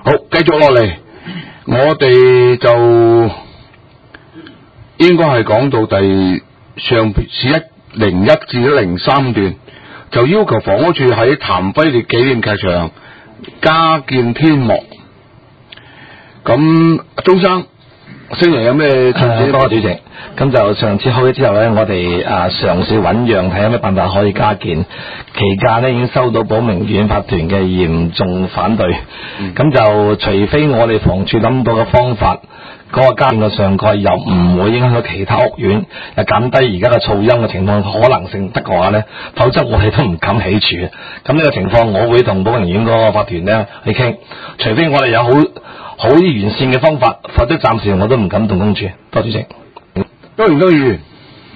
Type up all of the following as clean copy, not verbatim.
好，繼續落嚟，我哋就應該係講到上是101至103段，就要求房屋署喺譚輝烈紀念劇場加建天幕。咁鍾生，星爺有咩進展？ 多謝主席。咁就上次開咗之後呢，我哋嘗試醞釀睇有咩辦法可以加建。期間呢已經收到寶明苑法團嘅嚴重反對。咁就除非我哋房署諗到嘅方法，嗰個加建嘅上蓋又唔會影響到其他屋苑，又減低而家嘅噪音嘅情況可能性得嘅話呢，否則我哋都唔敢起柱。咁呢個情況，我會同寶明苑嗰個法團呢去傾，除非我哋有好完善嘅方法，否則暫時我都唔敢動工住。多謝主席。 多謝議員。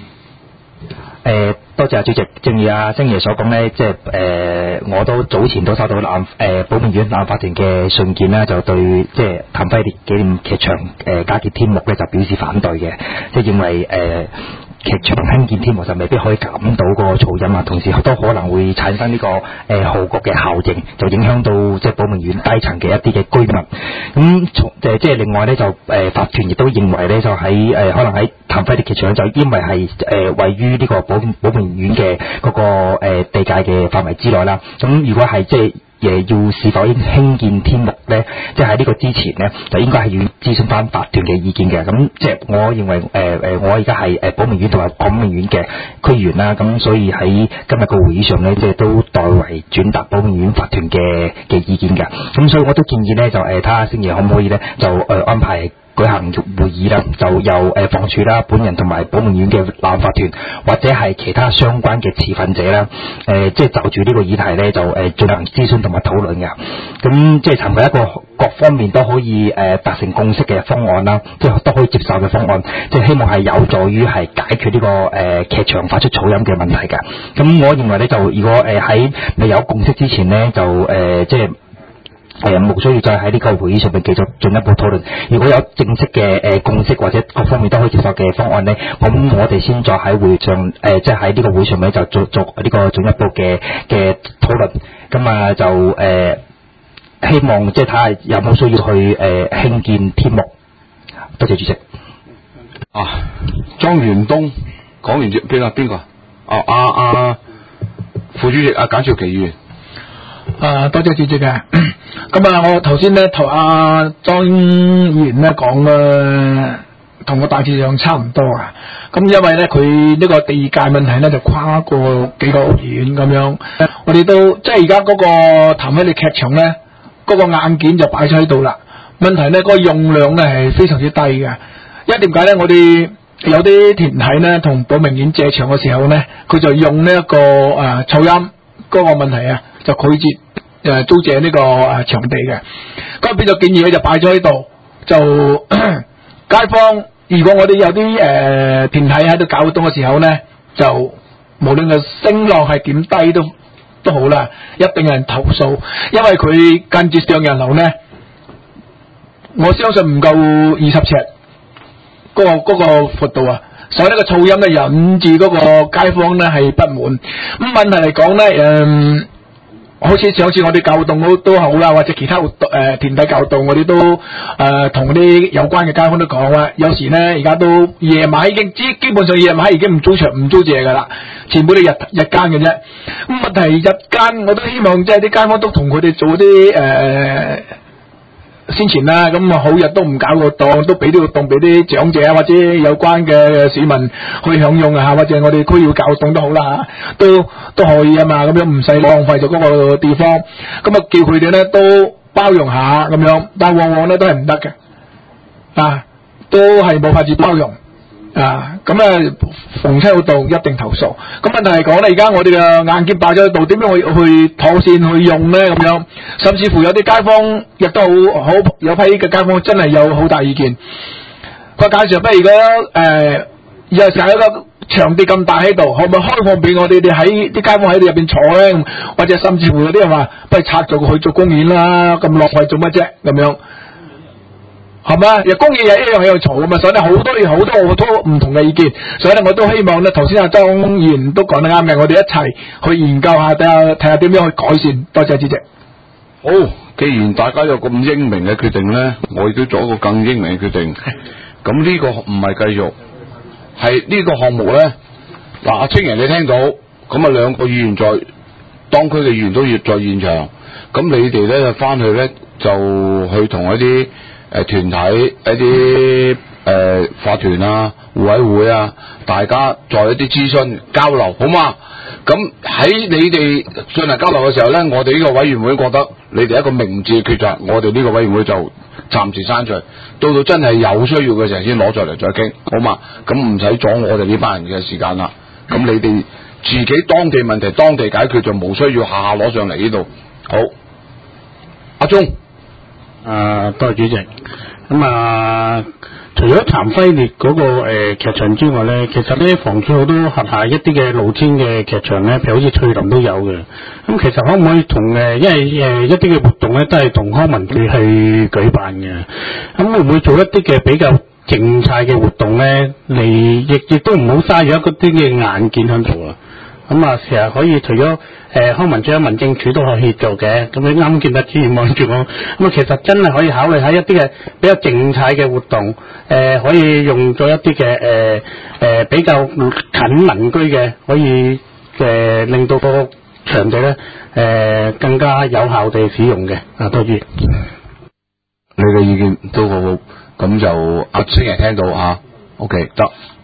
多謝主席。正如星爺所講呢，即係我都早前都收到寶明苑南法團嘅信件啦，就對即係譚輝烈紀念劇場加建天幕咧就表示反對嘅，即係認為劇場興建天幕就未必可以減到個噪音啊，同時都可能會產生呢個號角嘅效應，就影響到即係寶明苑低層嘅一啲嘅居民。咁即係另外咧就法團亦都認為咧就喺可能喺譚輝烈劇場就因為係位於呢個寶明苑嘅嗰個地界嘅範圍之內啦。咁如果係即係要是否興建天幕咧，即係喺呢個之前咧，就應該係要諮詢翻法團嘅意見嘅。咁即係我認為我而家係寶明苑同埋廣明苑嘅區議員啦，咁所以喺今日個會議上咧，即係都代為轉達寶明苑法團嘅意見嘅。咁所以我都建議咧，就睇下星爺可唔可以咧，就安排舉行會議啦，就由房署啦、本人同埋寶明苑嘅南法團或者係其他相關嘅持份者啦，即係就住呢個議題咧，就進行諮詢同埋討論嘅。咁即係尋求一個各方面都可以達成共識嘅方案啦，即係都可以接受嘅方案，即係希望係有助於係解決呢個劇場發出噪音嘅問題嘅。咁我認為咧，就如果喺未有共識之前咧，就即係冇需要再喺呢個會議上面繼續進一步討論。如果有正式嘅共識或者各方面都可以接受嘅方案呢，咁我哋先再喺會上即係喺呢個會上面就做呢個進一步嘅討論。咁就希望即係睇下有冇需要去興建天幕。多謝主席。 莊元東講完邊個？副主席簡少琪議員。 多謝主席嘅。咁我頭先咧同莊議員咧講同我大致上差唔多啊。咁因為咧佢呢個地界問題咧就跨過幾個屋苑咁樣，我哋都即係而家嗰個譚輝烈劇場咧嗰個硬件就擺咗喺度啦。問題咧嗰個用量咧係非常之低嘅。因為點解咧？我哋有啲團體咧同寶明苑借場嘅時候咧，佢就用呢一個噪音嗰個問題啊，就拒絕租借呢個場地嘅。咁變咗件嘢就擺咗喺度，就街坊如果我哋有啲團體喺度搞活動嘅時候咧，就無論個聲浪係點低都好啦，一定有人投訴，因為佢近住上人樓咧，我相信唔夠20尺嗰個闊度啊，所以呢個噪音咧引致嗰個街坊咧係不滿。咁問題嚟講咧，好似上次我哋搞活動都好啦，或者其他團體搞活動，我哋都同嗰啲有關嘅街坊都講啦。有時咧而家都夜晚已經基本上夜晚已經唔租場唔租借噶啦，全部都日間嘅啫。咁問題日間我都希望即係啲街坊都同佢哋做啲先前啦，咁好日都唔搞活動，都俾啲活動俾啲長者啊，或者有關嘅市民去享用啊，或者我哋區要搞活動都好啦，都可以啊嘛，咁樣唔使浪費咗嗰個地方，咁啊叫佢哋咧都包容下咁樣，但往往咧都係唔得嘅，都係冇法子包容。咁逢親活動一定投訴。咁問題係講咧，而家我哋嘅硬件擺咗喺度，點樣去妥善去用咧？咁樣，甚至乎有啲街坊亦都好有批嘅街坊真係有好大意見。佢介紹，不如如果以後成一個場地咁大喺度，可唔可以開放俾我哋喺啲街坊喺度入邊坐咧？或者甚至乎有啲人話，不如拆咗佢去做公園啦，咁浪費做乜啫？咁樣。係嘛？又公園又一樣喺度嘈噶嘛，所以咧好多唔同嘅意見，所以咧我都希望咧，頭先阿莊議員都講得啱嘅，我哋一齊去研究下，睇下點樣去改善。多謝主席。 好既然大家有咁英明嘅決定咧，我亦都做一個更英明嘅決定。咁呢個唔係繼續，係呢個項目咧。嗱，阿青人你聽到，咁啊兩個議員在當區嘅議員都要在現場，咁你哋咧就翻去咧就去同一啲團體、一啲法團啊、互委會啊，大家在一啲諮詢交流，好嘛？咁喺你哋進行交流嘅時候咧，我哋呢個委員會覺得你哋一個明智嘅抉擇，我哋呢個委員會就暫時刪除，到到真係有需要嘅時候先攞再嚟再傾，好嘛？咁唔使阻我哋呢班人嘅時間啦。咁你哋自己當地問題當地解決，就冇需要下下攞上嚟呢度。好，阿鐘， 多謝主席。咁除咗譚輝烈嗰個劇場之外咧，其實咧房署好多轄下一啲嘅露天嘅劇場咧，譬如好似翠林都有嘅。咁其實可唔可以同因為一啲嘅活動咧都係同康文署去舉辦嘅，咁會唔會做一啲嘅比較靜態嘅活動咧？你亦都唔好嘥咗一啲嘅硬件喺度啊！咁成日可以除咗康文署、民政處都可以做嘅，咁你啱見得主持望住我，咁其實真係可以考慮喺一啲嘅比較靜態嘅活動，可以用咗一啲嘅比較近民居嘅，可以令到個場地咧更加有效地使用嘅。多謝。 你嘅意見都好好，咁就阿星人聽到嚇，OK 得。